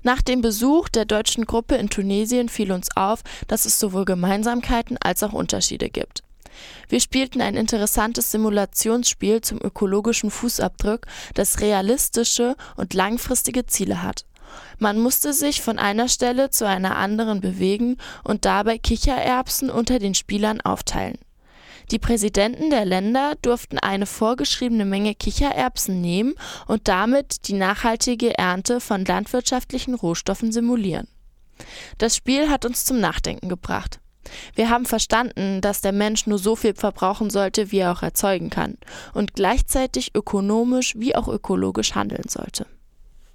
Nach dem Besuch der deutschen Gruppe in Tunesien fiel uns auf, dass es sowohl Gemeinsamkeiten als auch Unterschiede gibt. Wir spielten ein interessantes Simulationsspiel zum ökologischen Fußabdruck, das realistische und langfristige Ziele hat. Man musste sich von einer Stelle zu einer anderen bewegen und dabei Kichererbsen unter den Spielern aufteilen. Die Präsidenten der Länder durften eine vorgeschriebene Menge Kichererbsen nehmen und damit die nachhaltige Ernte von landwirtschaftlichen Rohstoffen simulieren. Das Spiel hat uns zum Nachdenken gebracht. Wir haben verstanden, dass der Mensch nur so viel verbrauchen sollte, wie er auch erzeugen kann und gleichzeitig ökonomisch wie auch ökologisch handeln sollte.